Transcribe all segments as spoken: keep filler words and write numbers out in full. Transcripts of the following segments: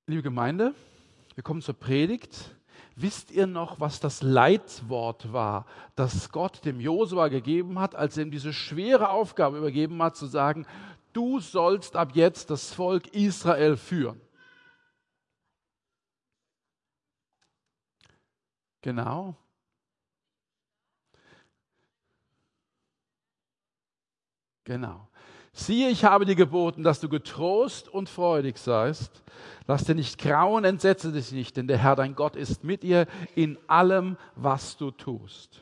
Liebe Gemeinde, wir kommen zur Predigt. Wisst ihr noch, was das Leitwort war, das Gott dem Josua gegeben hat, als er ihm diese schwere Aufgabe übergeben hat, zu sagen, du sollst ab jetzt das Volk Israel führen? Genau. Genau. Siehe, ich habe dir geboten, dass du getrost und freudig seist. Lass dir nicht grauen, entsetze dich nicht, denn der Herr dein Gott ist mit dir in allem, was du tust.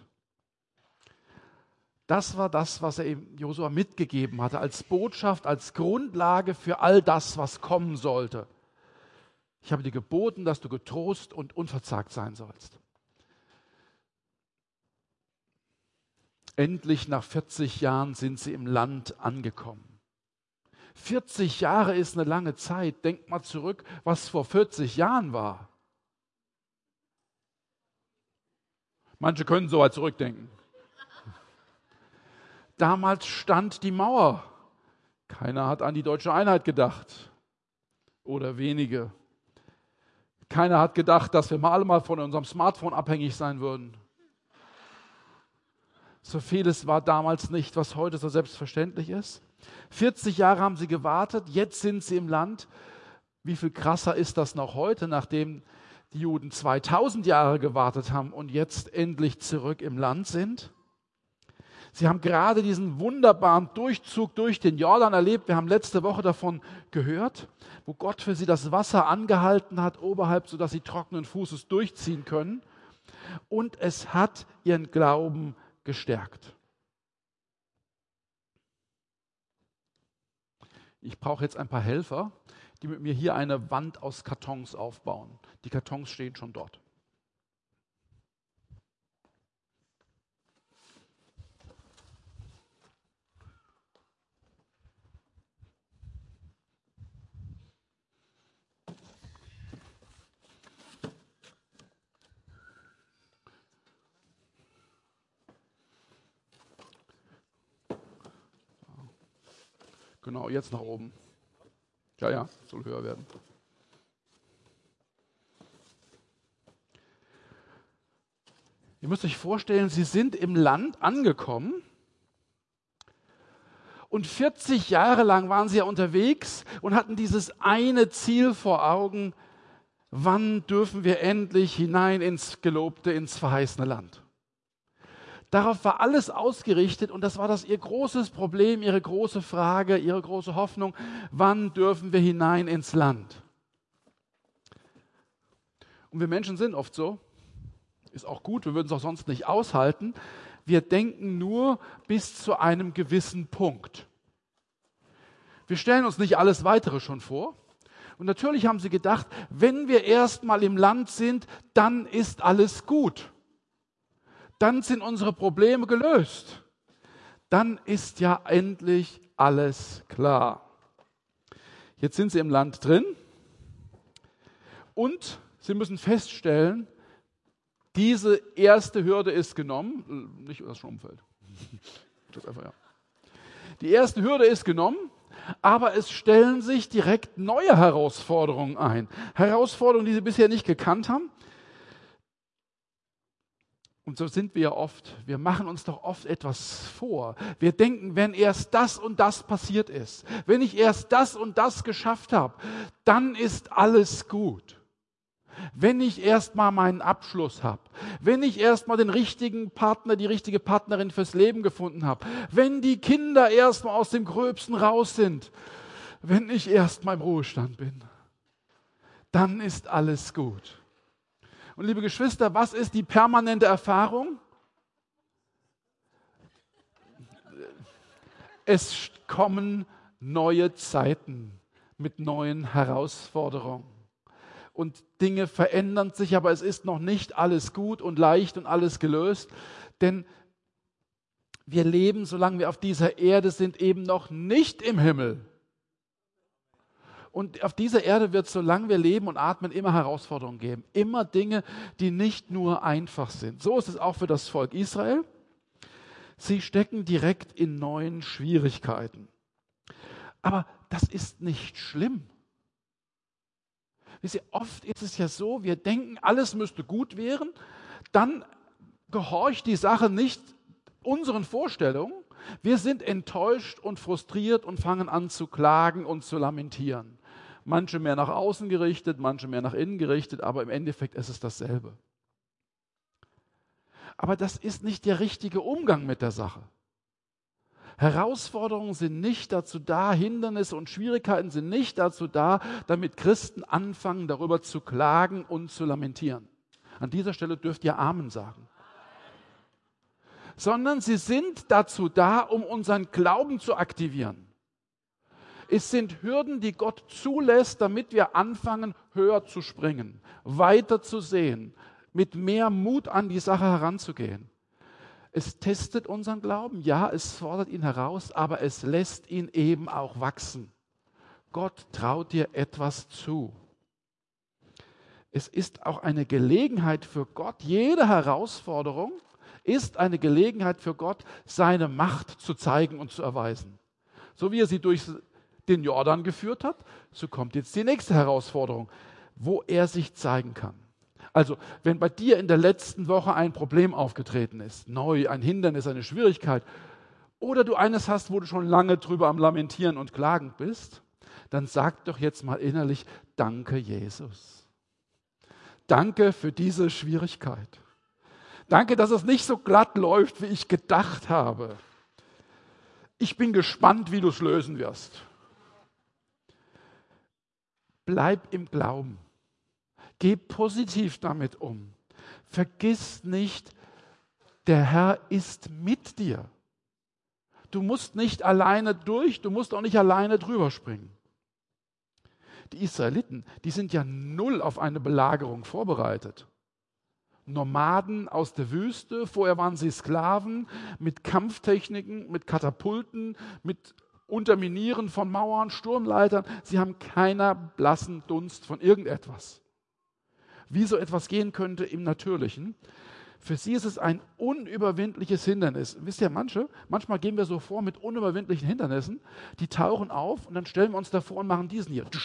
Das war das, was er ihm Josua mitgegeben hatte, als Botschaft, als Grundlage für all das, was kommen sollte. Ich habe dir geboten, dass du getrost und unverzagt sein sollst. Endlich nach vierzig Jahren sind sie im Land angekommen. vierzig Jahre ist eine lange Zeit. Denkt mal zurück, was vor vierzig Jahren war. Manche können so weit zurückdenken. Damals stand die Mauer. Keiner hat an die deutsche Einheit gedacht. Oder wenige. Keiner hat gedacht, dass wir mal alle mal von unserem Smartphone abhängig sein würden. So vieles war damals nicht, was heute so selbstverständlich ist. vierzig Jahre haben sie gewartet, jetzt sind sie im Land. Wie viel krasser ist das noch heute, nachdem die Juden zweitausend Jahre gewartet haben und jetzt endlich zurück im Land sind? Sie haben gerade diesen wunderbaren Durchzug durch den Jordan erlebt. Wir haben letzte Woche davon gehört, wo Gott für sie das Wasser angehalten hat, oberhalb, sodass sie trockenen Fußes durchziehen können. Und es hat ihren Glauben gestärkt. Ich brauche jetzt ein paar Helfer, die mit mir hier eine Wand aus Kartons aufbauen. Die Kartons stehen schon dort. Genau, jetzt nach oben. Ja, ja, soll höher werden. Ihr müsst euch vorstellen, sie sind im Land angekommen und vierzig Jahre lang waren sie ja unterwegs und hatten dieses eine Ziel vor Augen: Wann dürfen wir endlich hinein ins gelobte, ins verheißene Land? Darauf war alles ausgerichtet und das war das ihr großes Problem, ihre große Frage, ihre große Hoffnung. Wann dürfen wir hinein ins Land? Und wir Menschen sind oft so, ist auch gut, wir würden es auch sonst nicht aushalten. Wir denken nur bis zu einem gewissen Punkt. Wir stellen uns nicht alles Weitere schon vor. Und natürlich haben sie gedacht, wenn wir erst mal im Land sind, dann ist alles gut. Dann sind unsere Probleme gelöst. Dann ist ja endlich alles klar. Jetzt sind sie im Land drin und sie müssen feststellen, diese erste Hürde ist genommen. Nicht das Umfeld. Das einfach, ja. Die erste Hürde ist genommen, aber es stellen sich direkt neue Herausforderungen ein. Herausforderungen, die sie bisher nicht gekannt haben. Und so sind wir ja oft. Wir machen uns doch oft etwas vor. Wir denken, wenn erst das und das passiert ist, wenn ich erst das und das geschafft habe, dann ist alles gut. Wenn ich erst mal meinen Abschluss habe, wenn ich erst mal den richtigen Partner, die richtige Partnerin fürs Leben gefunden habe, wenn die Kinder erst mal aus dem Gröbsten raus sind, wenn ich erst mal im Ruhestand bin, dann ist alles gut. Und liebe Geschwister, was ist die permanente Erfahrung? Es kommen neue Zeiten mit neuen Herausforderungen. Und Dinge verändern sich, aber es ist noch nicht alles gut und leicht und alles gelöst. Denn wir leben, solange wir auf dieser Erde sind, eben noch nicht im Himmel. Und auf dieser Erde wird es, solange wir leben und atmen, immer Herausforderungen geben. Immer Dinge, die nicht nur einfach sind. So ist es auch für das Volk Israel. Sie stecken direkt in neuen Schwierigkeiten. Aber das ist nicht schlimm. Wisst ihr, oft ist es ja so, wir denken, alles müsste gut werden, dann gehorcht die Sache nicht unseren Vorstellungen. Wir sind enttäuscht und frustriert und fangen an zu klagen und zu lamentieren. Manche mehr nach außen gerichtet, manche mehr nach innen gerichtet, aber im Endeffekt ist es dasselbe. Aber das ist nicht der richtige Umgang mit der Sache. Herausforderungen sind nicht dazu da, Hindernisse und Schwierigkeiten sind nicht dazu da, damit Christen anfangen, darüber zu klagen und zu lamentieren. An dieser Stelle dürft ihr Amen sagen. Sondern sie sind dazu da, um unseren Glauben zu aktivieren. Es sind Hürden, die Gott zulässt, damit wir anfangen, höher zu springen, weiter zu sehen, mit mehr Mut an die Sache heranzugehen. Es testet unseren Glauben, ja, es fordert ihn heraus, aber es lässt ihn eben auch wachsen. Gott traut dir etwas zu. Es ist auch eine Gelegenheit für Gott, jede Herausforderung ist eine Gelegenheit für Gott, seine Macht zu zeigen und zu erweisen. So wie er sie durch den Jordan geführt hat, so kommt jetzt die nächste Herausforderung, wo er sich zeigen kann. Also, wenn bei dir in der letzten Woche ein Problem aufgetreten ist, neu, ein Hindernis, eine Schwierigkeit, oder du eines hast, wo du schon lange drüber am Lamentieren und Klagen bist, dann sag doch jetzt mal innerlich, danke Jesus. Danke für diese Schwierigkeit. Danke, dass es nicht so glatt läuft, wie ich gedacht habe. Ich bin gespannt, wie du es lösen wirst. Bleib im Glauben. Geh positiv damit um. Vergiss nicht, der Herr ist mit dir. Du musst nicht alleine durch, du musst auch nicht alleine drüber springen. Die Israeliten, die sind ja null auf eine Belagerung vorbereitet. Nomaden aus der Wüste, vorher waren sie Sklaven mit Kampftechniken, mit Katapulten, mit Unterminieren von Mauern, Sturmleitern. Sie haben keiner blassen Dunst von irgendetwas. Wie so etwas gehen könnte im Natürlichen. Für sie ist es ein unüberwindliches Hindernis. Wisst ihr, manche, manchmal gehen wir so vor mit unüberwindlichen Hindernissen, die tauchen auf und dann stellen wir uns davor und machen diesen hier.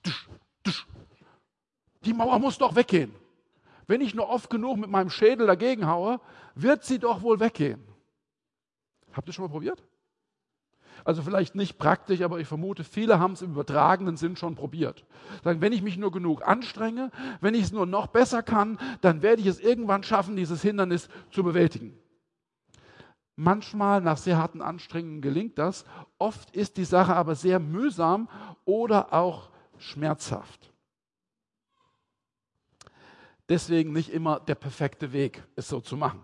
Die Mauer muss doch weggehen. Wenn ich nur oft genug mit meinem Schädel dagegen haue, wird sie doch wohl weggehen. Habt ihr schon mal probiert? Also vielleicht nicht praktisch, aber ich vermute, viele haben es im übertragenen Sinn schon probiert. Sagen, wenn ich mich nur genug anstrenge, wenn ich es nur noch besser kann, dann werde ich es irgendwann schaffen, dieses Hindernis zu bewältigen. Manchmal nach sehr harten Anstrengungen gelingt das. Oft ist die Sache aber sehr mühsam oder auch schmerzhaft. Deswegen nicht immer der perfekte Weg, es so zu machen.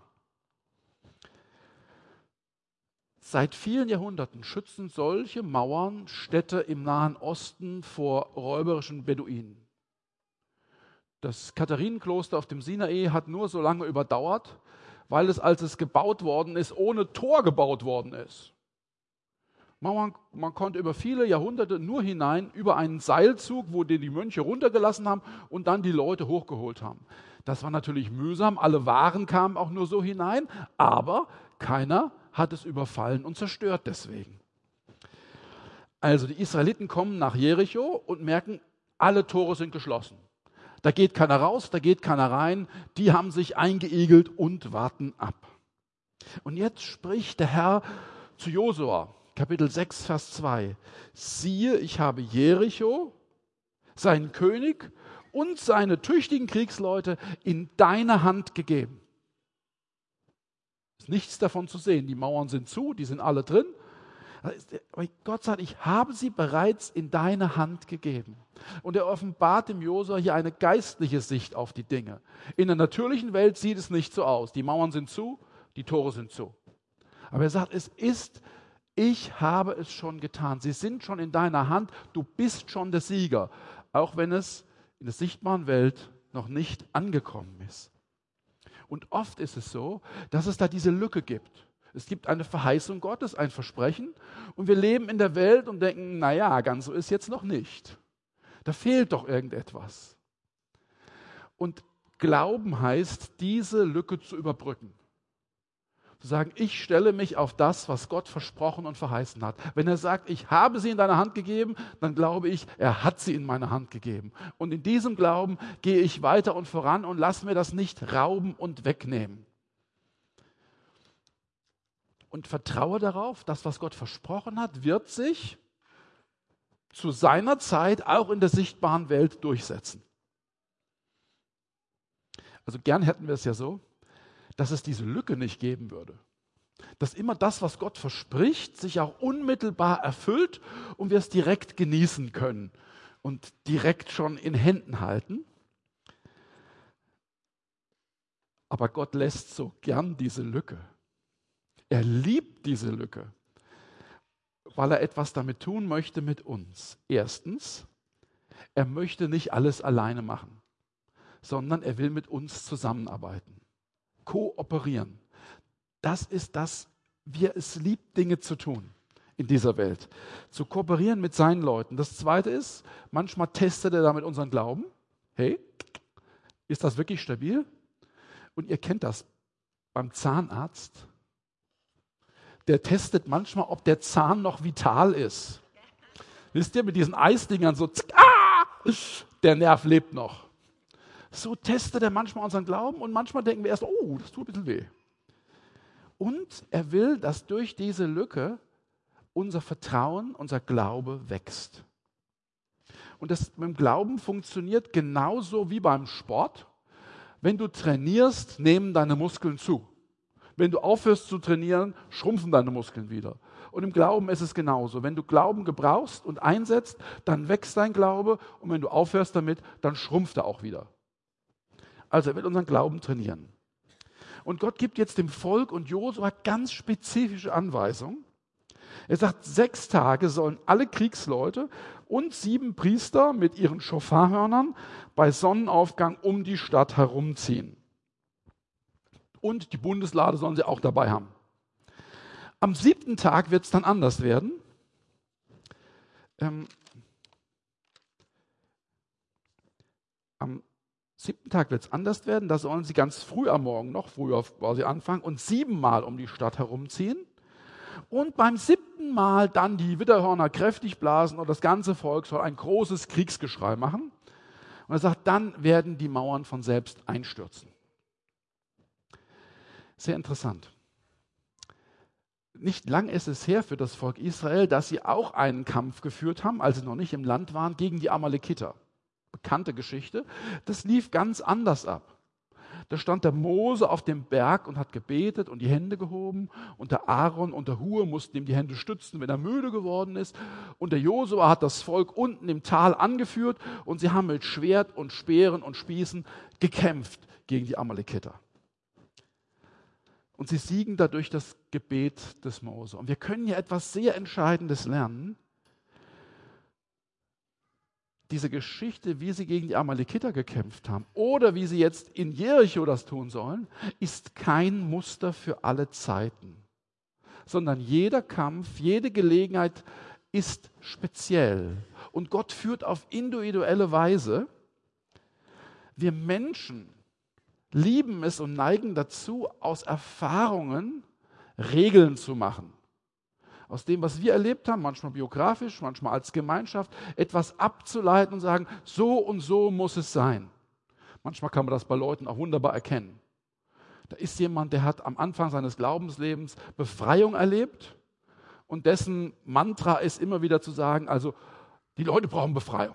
Seit vielen Jahrhunderten schützen solche Mauern Städte im Nahen Osten vor räuberischen Beduinen. Das Katharinenkloster auf dem Sinai hat nur so lange überdauert, weil es, als es gebaut worden ist, ohne Tor gebaut worden ist. Mauern, man konnte über viele Jahrhunderte nur hinein über einen Seilzug, wo den die Mönche runtergelassen haben und dann die Leute hochgeholt haben. Das war natürlich mühsam, alle Waren kamen auch nur so hinein, aber keiner hat es überfallen und zerstört deswegen. Also die Israeliten kommen nach Jericho und merken, alle Tore sind geschlossen. Da geht keiner raus, da geht keiner rein, die haben sich eingeigelt und warten ab. Und jetzt spricht der Herr zu Josua, Kapitel sechs, Vers zwei. Siehe, ich habe Jericho, seinen König und seine tüchtigen Kriegsleute in deine Hand gegeben. Ist nichts davon zu sehen. Die Mauern sind zu, die sind alle drin. Aber Gott sagt, ich habe sie bereits in deine Hand gegeben. Und er offenbart dem Josua hier eine geistliche Sicht auf die Dinge. In der natürlichen Welt sieht es nicht so aus. Die Mauern sind zu, die Tore sind zu. Aber er sagt, es ist, ich habe es schon getan. Sie sind schon in deiner Hand. Du bist schon der Sieger. Auch wenn es in der sichtbaren Welt noch nicht angekommen ist. Und oft ist es so, dass es da diese Lücke gibt. Es gibt eine Verheißung Gottes, ein Versprechen und wir leben in der Welt und denken, naja, ganz so ist jetzt noch nicht. Da fehlt doch irgendetwas. Und Glauben heißt, diese Lücke zu überbrücken. Zu sagen, ich stelle mich auf das, was Gott versprochen und verheißen hat. Wenn er sagt, ich habe sie in deine Hand gegeben, dann glaube ich, er hat sie in meine Hand gegeben. Und in diesem Glauben gehe ich weiter und voran und lasse mir das nicht rauben und wegnehmen. Und vertraue darauf, dass was Gott versprochen hat, wird sich zu seiner Zeit auch in der sichtbaren Welt durchsetzen. Also gern hätten wir es ja so, dass es diese Lücke nicht geben würde. Dass immer das, was Gott verspricht, sich auch unmittelbar erfüllt und wir es direkt genießen können und direkt schon in Händen halten. Aber Gott lässt so gern diese Lücke. Er liebt diese Lücke, weil er etwas damit tun möchte mit uns. Erstens, er möchte nicht alles alleine machen, sondern er will mit uns zusammenarbeiten. Kooperieren. Das ist das, wie er es liebt, Dinge zu tun in dieser Welt. Zu kooperieren mit seinen Leuten. Das Zweite ist, manchmal testet er damit unseren Glauben. Hey, ist das wirklich stabil? Und ihr kennt das beim Zahnarzt. Der testet manchmal, ob der Zahn noch vital ist. Wisst ihr, mit diesen Eisdingern so, ah, der Nerv lebt noch. So testet er manchmal unseren Glauben und manchmal denken wir erst, oh, das tut ein bisschen weh. Und er will, dass durch diese Lücke unser Vertrauen, unser Glaube wächst. Und das mit dem Glauben funktioniert genauso wie beim Sport. Wenn du trainierst, nehmen deine Muskeln zu. Wenn du aufhörst zu trainieren, schrumpfen deine Muskeln wieder. Und im Glauben ist es genauso. Wenn du Glauben gebrauchst und einsetzt, dann wächst dein Glaube. Und wenn du aufhörst damit, dann schrumpft er auch wieder. Also er will unseren Glauben trainieren. Und Gott gibt jetzt dem Volk und Josua ganz spezifische Anweisungen. Er sagt, sechs Tage sollen alle Kriegsleute und sieben Priester mit ihren Schofarhörnern bei Sonnenaufgang um die Stadt herumziehen. Und die Bundeslade sollen sie auch dabei haben. Am siebten Tag wird es dann anders werden. Ähm, am siebten Tag wird es anders werden. Da sollen sie ganz früh am Morgen noch, früher quasi anfangen, und siebenmal um die Stadt herumziehen. Und beim siebten Mal dann die Widderhörner kräftig blasen und das ganze Volk soll ein großes Kriegsgeschrei machen. Und er sagt, dann werden die Mauern von selbst einstürzen. Sehr interessant. Nicht lang ist es her für das Volk Israel, dass sie auch einen Kampf geführt haben, als sie noch nicht im Land waren, gegen die Amalekiter. Bekannte Geschichte. Das lief ganz anders ab. Da stand der Mose auf dem Berg und hat gebetet und die Hände gehoben. Und der Aaron und der Hur mussten ihm die Hände stützen, wenn er müde geworden ist. Und der Josua hat das Volk unten im Tal angeführt und sie haben mit Schwert und Speeren und Spießen gekämpft gegen die Amalekiter. Und sie siegen dadurch das Gebet des Mose. Und wir können hier etwas sehr Entscheidendes lernen. Diese Geschichte, wie sie gegen die Amalekiter gekämpft haben oder wie sie jetzt in Jericho das tun sollen, ist kein Muster für alle Zeiten, sondern jeder Kampf, jede Gelegenheit ist speziell. Und Gott führt auf individuelle Weise. Wir Menschen lieben es und neigen dazu, aus Erfahrungen Regeln zu machen. Aus dem, was wir erlebt haben, manchmal biografisch, manchmal als Gemeinschaft, etwas abzuleiten und sagen, so und so muss es sein. Manchmal kann man das bei Leuten auch wunderbar erkennen. Da ist jemand, der hat am Anfang seines Glaubenslebens Befreiung erlebt und dessen Mantra ist immer wieder zu sagen, also die Leute brauchen Befreiung.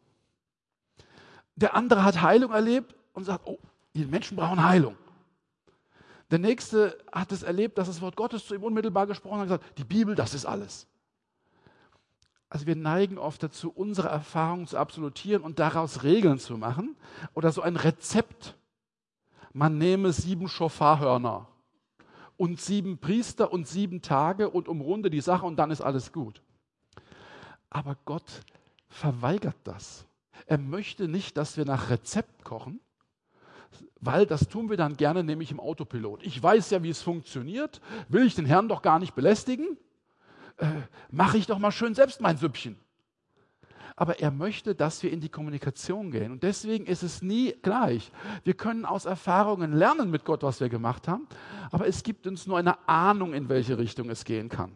Der andere hat Heilung erlebt und sagt, oh, die Menschen brauchen Heilung. Der Nächste hat es erlebt, dass das Wort Gottes zu ihm unmittelbar gesprochen hat und gesagt, die Bibel, das ist alles. Also wir neigen oft dazu, unsere Erfahrungen zu absolutieren und daraus Regeln zu machen oder so ein Rezept. Man nehme sieben Schofarhörner und sieben Priester und sieben Tage und umrunde die Sache und dann ist alles gut. Aber Gott verweigert das. Er möchte nicht, dass wir nach Rezept kochen, weil das tun wir dann gerne, nämlich im Autopilot. Ich weiß ja, wie es funktioniert, will ich den Herrn doch gar nicht belästigen, äh, mache ich doch mal schön selbst mein Süppchen. Aber er möchte, dass wir in die Kommunikation gehen. Und deswegen ist es nie gleich. Wir können aus Erfahrungen lernen mit Gott, was wir gemacht haben, aber es gibt uns nur eine Ahnung, in welche Richtung es gehen kann.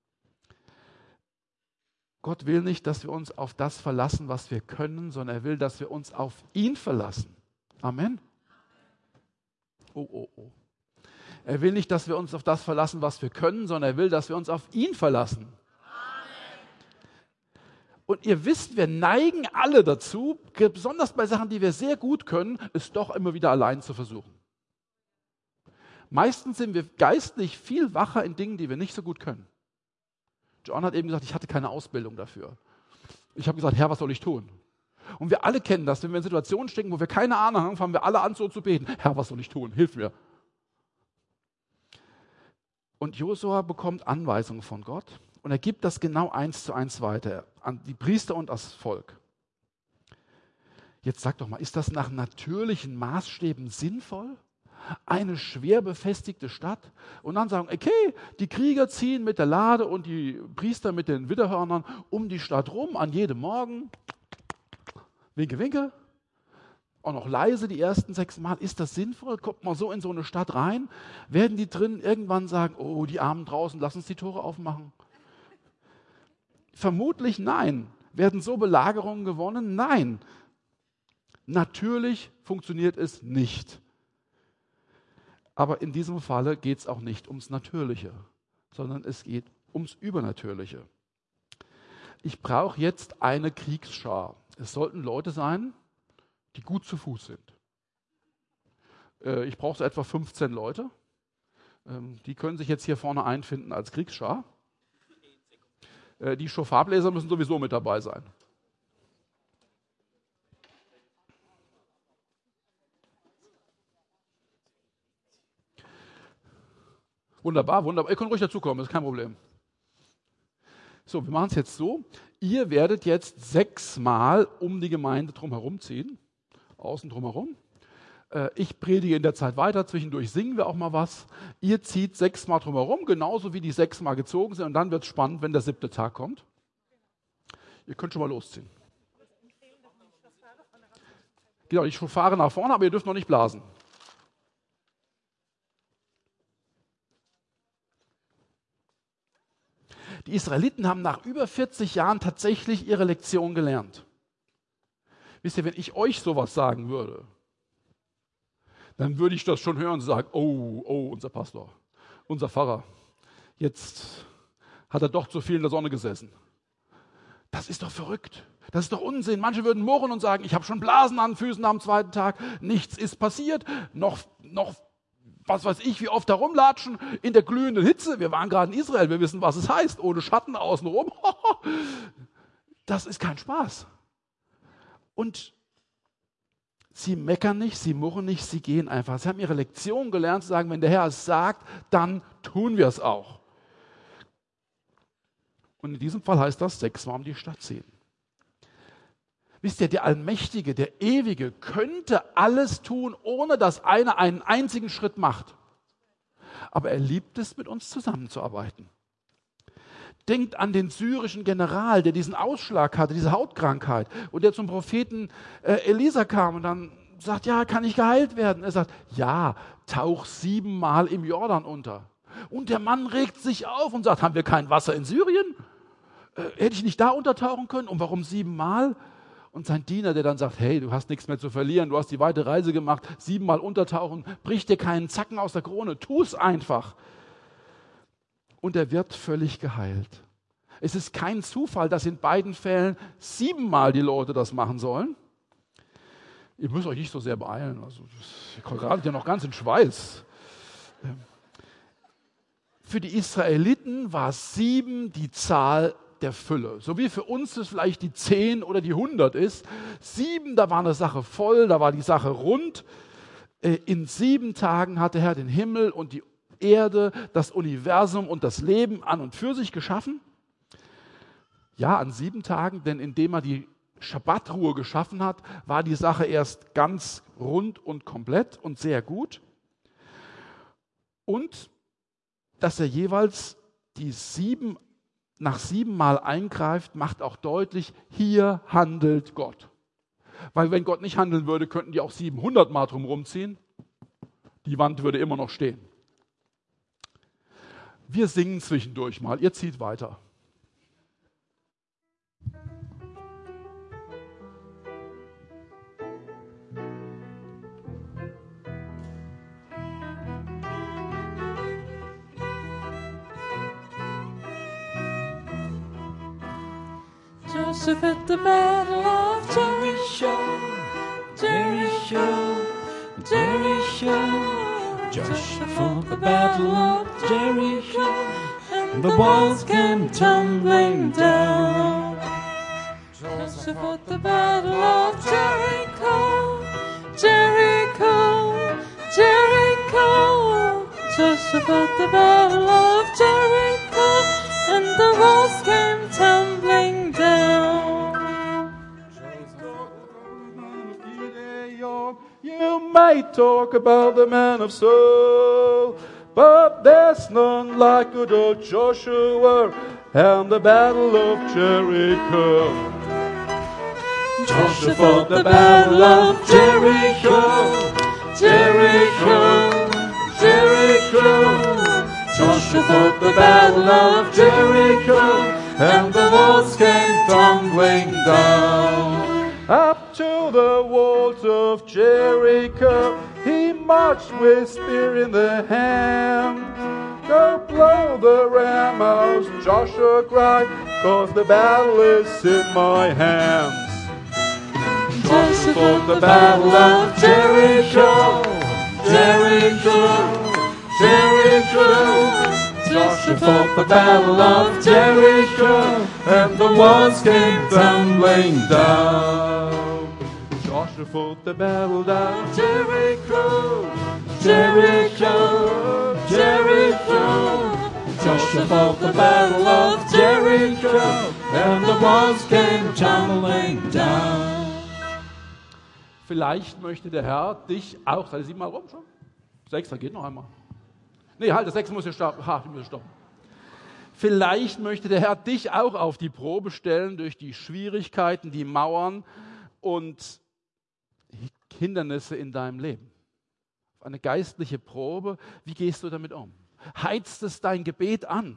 Gott will nicht, dass wir uns auf das verlassen, was wir können, sondern er will, dass wir uns auf ihn verlassen. Amen. Oh, oh, oh. Er will nicht, dass wir uns auf das verlassen, was wir können, sondern er will, dass wir uns auf ihn verlassen. Und ihr wisst, wir neigen alle dazu, besonders bei Sachen, die wir sehr gut können, es doch immer wieder allein zu versuchen. Meistens sind wir geistlich viel wacher in Dingen, die wir nicht so gut können. John hat eben gesagt, ich hatte keine Ausbildung dafür. Ich habe gesagt, Herr, was soll ich tun? Und wir alle kennen das, wenn wir in Situationen stecken, wo wir keine Ahnung haben, fangen wir alle an, so zu beten. Herr, was soll ich tun? Hilf mir. Und Josua bekommt Anweisungen von Gott und er gibt das genau eins zu eins weiter an die Priester und das Volk. Jetzt sag doch mal, ist das nach natürlichen Maßstäben sinnvoll? Eine schwer befestigte Stadt und dann sagen, okay, die Krieger ziehen mit der Lade und die Priester mit den Widderhörnern um die Stadt rum an jedem Morgen. Winke, winke. Auch noch leise die ersten sechs Mal. Ist das sinnvoll? Kommt man so in so eine Stadt rein? Werden die drin irgendwann sagen, oh, die Armen draußen, lass uns die Tore aufmachen? Vermutlich nein. Werden so Belagerungen gewonnen? Nein. Natürlich funktioniert es nicht. Aber in diesem Falle geht es auch nicht ums Natürliche, sondern es geht ums Übernatürliche. Ich brauche jetzt eine Kriegsschar. Es sollten Leute sein, die gut zu Fuß sind. Äh, ich brauche so etwa fünfzehn Leute. Ähm, die können sich jetzt hier vorne einfinden als Kriegsschar. Äh, die Schofarbläser müssen sowieso mit dabei sein. Wunderbar, wunderbar. Ihr könnt ruhig dazukommen, das ist kein Problem. So, wir machen es jetzt so. Ihr werdet jetzt sechsmal um die Gemeinde drumherum ziehen. Außen drumherum. Äh, ich predige in der Zeit weiter, zwischendurch singen wir auch mal was. Ihr zieht sechsmal drumherum, genauso wie die sechsmal gezogen sind und dann wird es spannend, wenn der siebte Tag kommt. Ihr könnt schon mal losziehen. Genau, ich fahre nach vorne, aber ihr dürft noch nicht blasen. Die Israeliten haben nach über vierzig Jahren tatsächlich ihre Lektion gelernt. Wisst ihr, wenn ich euch sowas sagen würde, dann würde ich das schon hören und sagen, oh, oh, unser Pastor, unser Pfarrer, jetzt hat er doch zu viel in der Sonne gesessen. Das ist doch verrückt. Das ist doch Unsinn. Manche würden murren und sagen, ich habe schon Blasen an den Füßen am zweiten Tag, nichts ist passiert, noch, noch was weiß ich, wie oft herumlatschen in der glühenden Hitze. Wir waren gerade in Israel, wir wissen, was es heißt, ohne Schatten außenrum. Das ist kein Spaß. Und sie meckern nicht, sie murren nicht, sie gehen einfach. Sie haben ihre Lektion gelernt, zu sagen, wenn der Herr es sagt, dann tun wir es auch. Und in diesem Fall heißt das, sechsmal um die Stadt ziehen. Wisst ihr, der Allmächtige, der Ewige könnte alles tun, ohne dass einer einen einzigen Schritt macht. Aber er liebt es, mit uns zusammenzuarbeiten. Denkt an den syrischen General, der diesen Ausschlag hatte, diese Hautkrankheit, und der zum Propheten äh, Elisa kam und dann sagt, ja, kann ich geheilt werden? Er sagt, ja, tauch siebenmal im Jordan unter. Und der Mann regt sich auf und sagt, haben wir kein Wasser in Syrien? Äh, hätte ich nicht da untertauchen können? Und warum siebenmal? Und sein Diener, der dann sagt, hey, du hast nichts mehr zu verlieren, du hast die weite Reise gemacht, siebenmal untertauchen, bricht dir keinen Zacken aus der Krone, tu es einfach. Und er wird völlig geheilt. Es ist kein Zufall, dass in beiden Fällen siebenmal die Leute das machen sollen. Ihr müsst euch nicht so sehr beeilen, also ihr geratet ja noch ganz in Schweiß. Für die Israeliten war sieben die Zahl der Fülle. So wie für uns es vielleicht die zehn oder die hundert ist. Sieben, da war eine Sache voll, da war die Sache rund. In sieben Tagen hat der Herr den Himmel und die Erde, das Universum und das Leben an und für sich geschaffen. Ja, an sieben Tagen, denn indem er die Schabbatruhe geschaffen hat, war die Sache erst ganz rund und komplett und sehr gut. Und dass er jeweils die sieben nach siebenmal eingreift, macht auch deutlich, hier handelt Gott. Weil wenn Gott nicht handeln würde, könnten die auch siebenhundert Mal drum rumziehen. Die Wand würde immer noch stehen. Wir singen zwischendurch mal, ihr zieht weiter. Joseph at the battle of Jericho, Jericho, Jericho. Joshua fought the battle of Jericho, and the walls came tumbling down. Joseph fought the battle of Jericho, Jericho, Jericho. Joseph fought the battle of Jericho, and the walls came tumbling down. You may talk about the man of Saul, but there's none like good old Joshua and the battle of Jericho. Joshua fought the battle of Jericho, Jericho, Jericho. Joshua fought the battle of Jericho, and the walls came tumbling down. Up to the walls of Jericho, he marched with spear in the hand. Go blow the ramrods, Joshua cried, 'cause the battle is in my hands. Joshua fought the battle of Jericho, Jericho, Jericho. Joshua fought the battle of Jericho, and the walls came tumbling down. Joshua fought the battle down Jericho, Jericho, Jericho. Joshua fought the battle of Jericho, and the walls came tumbling down. Vielleicht möchte der Herr dich auch, seid ihr siebenmal rum schon? Sechs, da geht noch einmal. Nee, halt, das sechs muss ja stoppen. Ha, ich muss stoppen. Vielleicht möchte der Herr dich auch auf die Probe stellen durch die Schwierigkeiten, die Mauern und Hindernisse in deinem Leben. Auf eine geistliche Probe, wie gehst du damit um? Heizt es dein Gebet an?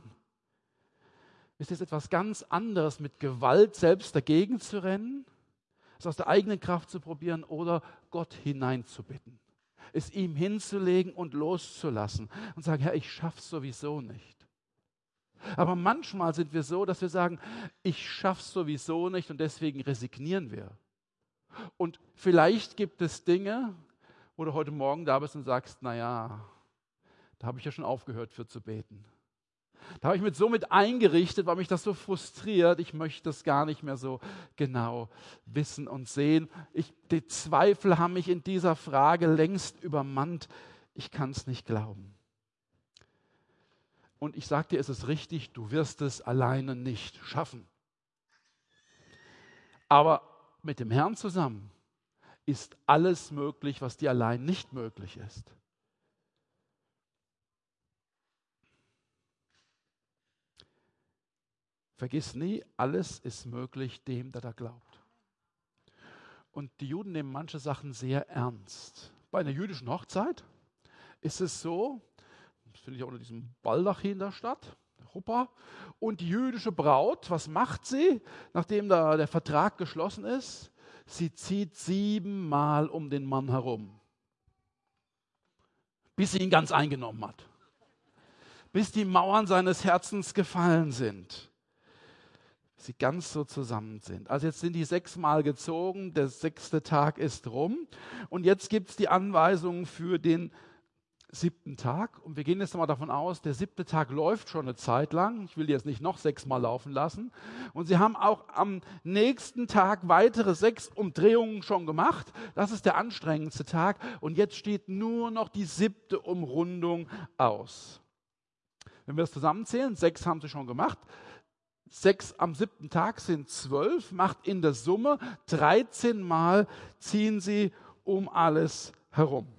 Ist es etwas ganz anderes, mit Gewalt selbst dagegen zu rennen, es aus der eigenen Kraft zu probieren oder Gott hineinzubitten? Es ihm hinzulegen und loszulassen und sagen, Herr, ich schaff's sowieso nicht. Aber manchmal sind wir so, dass wir sagen, ich schaff's sowieso nicht und deswegen resignieren wir. Und vielleicht gibt es Dinge, wo du heute Morgen da bist und sagst, naja, da habe ich ja schon aufgehört für zu beten. Da habe ich mich so mit eingerichtet, weil mich das so frustriert. Ich möchte das gar nicht mehr so genau wissen und sehen. Ich, die Zweifel haben mich in dieser Frage längst übermannt. Ich kann es nicht glauben. Und ich sage dir, es ist richtig, du wirst es alleine nicht schaffen. Aber mit dem Herrn zusammen ist alles möglich, was dir allein nicht möglich ist. Vergiss nie, alles ist möglich dem, der da glaubt. Und die Juden nehmen manche Sachen sehr ernst. Bei einer jüdischen Hochzeit ist es so, das finde ich auch unter diesem Baldachin in der Stadt, der Chuppah, und die jüdische Braut, was macht sie, nachdem da der Vertrag geschlossen ist? Sie zieht siebenmal um den Mann herum, bis sie ihn ganz eingenommen hat, bis die Mauern seines Herzens gefallen sind. Sie ganz so zusammen sind. Also jetzt sind die sechsmal gezogen, der sechste Tag ist rum und jetzt gibt es die Anweisungen für den siebten Tag und wir gehen jetzt mal davon aus, der siebte Tag läuft schon eine Zeit lang, ich will die jetzt nicht noch sechsmal laufen lassen und sie haben auch am nächsten Tag weitere sechs Umdrehungen schon gemacht, das ist der anstrengendste Tag und jetzt steht nur noch die siebte Umrundung aus. Wenn wir das zusammenzählen, sechs haben sie schon gemacht, Sechs am siebten Tag sind zwölf, macht in der Summe dreizehn Mal ziehen sie um alles herum.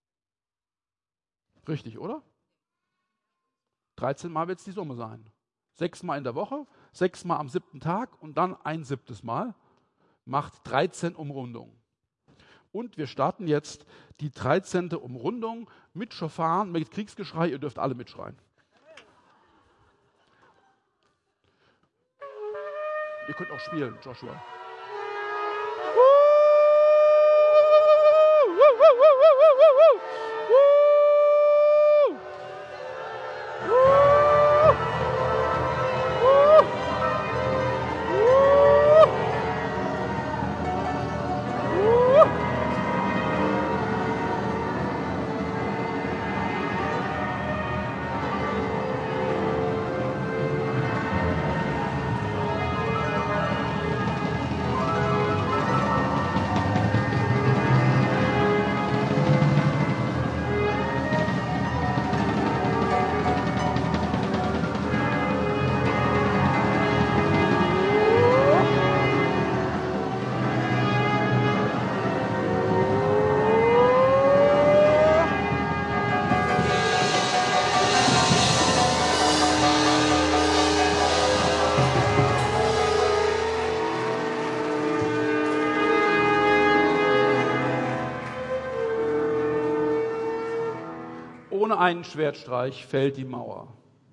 Richtig, oder? dreizehn Mal wird es die Summe sein. Sechsmal in der Woche, sechsmal am siebten Tag und dann ein siebtes Mal. Macht dreizehn Umrundungen. Und wir starten jetzt die dreizehnte Umrundung mit Schofaren, mit Kriegsgeschrei. Ihr dürft alle mitschreien. Ihr könnt auch spielen, Joshua. Ohne einen Schwertstreich fällt die Mauer.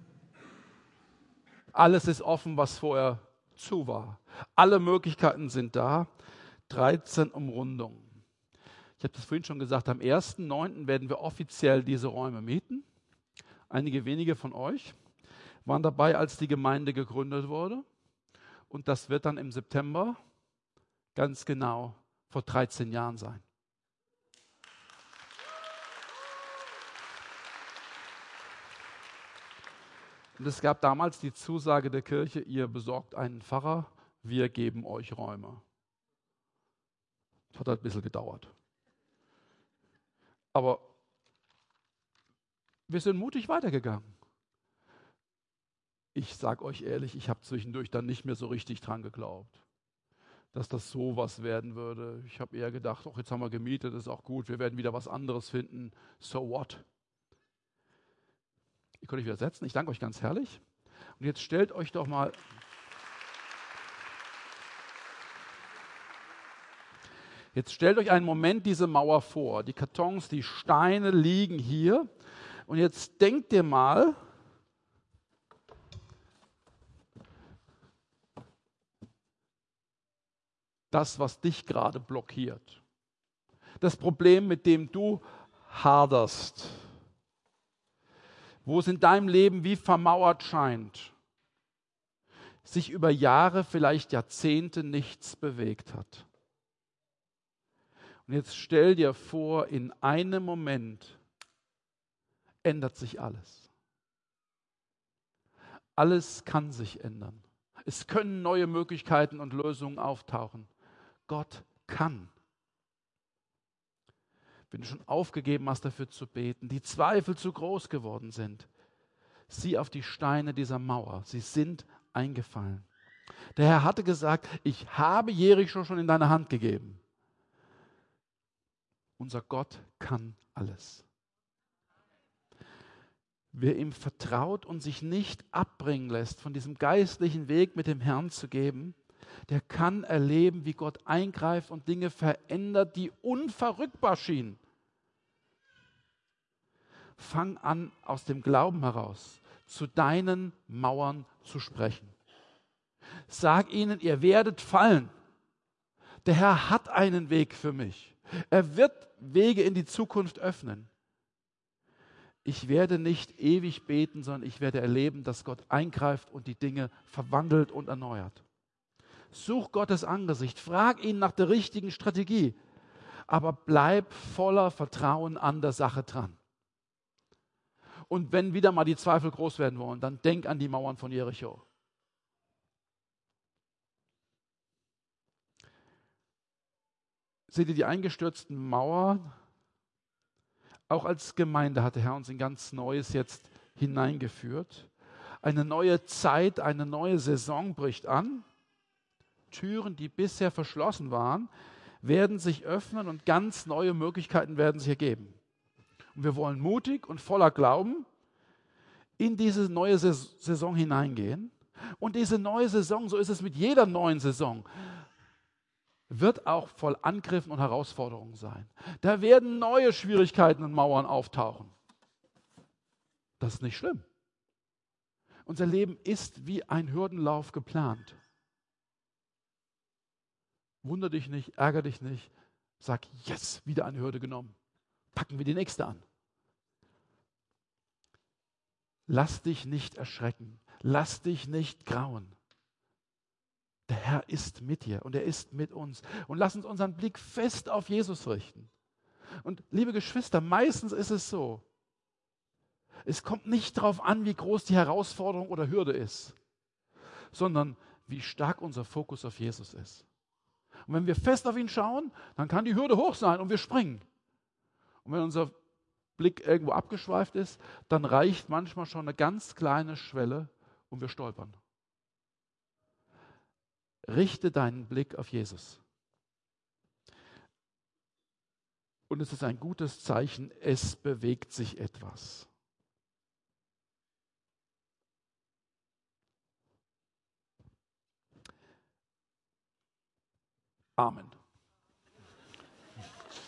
Alles ist offen, was vorher zu war. Alle Möglichkeiten sind da. dreizehn Umrundungen. Ich habe das vorhin schon gesagt, am ersten neunten werden wir offiziell diese Räume mieten. Einige wenige von euch waren dabei, als die Gemeinde gegründet wurde. Und das wird dann im September ganz genau vor dreizehn Jahren sein. Und es gab damals die Zusage der Kirche, ihr besorgt einen Pfarrer, wir geben euch Räume. Das hat halt ein bisschen gedauert. Aber wir sind mutig weitergegangen. Ich sage euch ehrlich, ich habe zwischendurch dann nicht mehr so richtig dran geglaubt, dass das so was werden würde. Ich habe eher gedacht, ach, jetzt haben wir gemietet, ist auch gut, wir werden wieder was anderes finden. So what? Ihr könnt euch wieder setzen. Ich danke euch ganz herrlich. Und jetzt stellt euch doch mal Jetzt stellt euch einen Moment diese Mauer vor. Die Kartons, die Steine liegen hier. Und jetzt denkt ihr mal, das, was dich gerade blockiert. Das Problem, mit dem du haderst. Wo es in deinem Leben wie vermauert scheint, sich über Jahre, vielleicht Jahrzehnte nichts bewegt hat. Und jetzt stell dir vor, in einem Moment ändert sich alles. Alles kann sich ändern. Es können neue Möglichkeiten und Lösungen auftauchen. Gott kann. Wenn du schon aufgegeben hast, dafür zu beten, die Zweifel zu groß geworden sind, sieh auf die Steine dieser Mauer. Sie sind eingefallen. Der Herr hatte gesagt, ich habe Jericho schon in deine Hand gegeben. Unser Gott kann alles. Wer ihm vertraut und sich nicht abbringen lässt, von diesem geistlichen Weg mit dem Herrn zu geben, der kann erleben, wie Gott eingreift und Dinge verändert, die unverrückbar schienen. Fang an, aus dem Glauben heraus zu deinen Mauern zu sprechen. Sag ihnen, ihr werdet fallen. Der Herr hat einen Weg für mich. Er wird Wege in die Zukunft öffnen. Ich werde nicht ewig beten, sondern ich werde erleben, dass Gott eingreift und die Dinge verwandelt und erneuert. Such Gottes Angesicht, frag ihn nach der richtigen Strategie, aber bleib voller Vertrauen an der Sache dran. Und wenn wieder mal die Zweifel groß werden wollen, dann denk an die Mauern von Jericho. Seht ihr die eingestürzten Mauern? Auch als Gemeinde hat der Herr uns in ganz Neues jetzt hineingeführt. Eine neue Zeit, eine neue Saison bricht an. Türen, die bisher verschlossen waren, werden sich öffnen und ganz neue Möglichkeiten werden sich ergeben. Und wir wollen mutig und voller Glauben in diese neue Saison hineingehen. Und diese neue Saison, so ist es mit jeder neuen Saison, wird auch voll Angriffen und Herausforderungen sein. Da werden neue Schwierigkeiten und Mauern auftauchen. Das ist nicht schlimm. Unser Leben ist wie ein Hürdenlauf geplant. Wunder dich nicht, ärger dich nicht. Sag, yes, wieder eine Hürde genommen. Packen wir die nächste an. Lass dich nicht erschrecken. Lass dich nicht grauen. Der Herr ist mit dir und er ist mit uns. Und lass uns unseren Blick fest auf Jesus richten. Und liebe Geschwister, meistens ist es so, es kommt nicht darauf an, wie groß die Herausforderung oder Hürde ist, sondern wie stark unser Fokus auf Jesus ist. Und wenn wir fest auf ihn schauen, dann kann die Hürde hoch sein und wir springen. Und wenn unser Blick irgendwo abgeschweift ist, dann reicht manchmal schon eine ganz kleine Schwelle und wir stolpern. Richte deinen Blick auf Jesus. Und es ist ein gutes Zeichen, es bewegt sich etwas. Amen.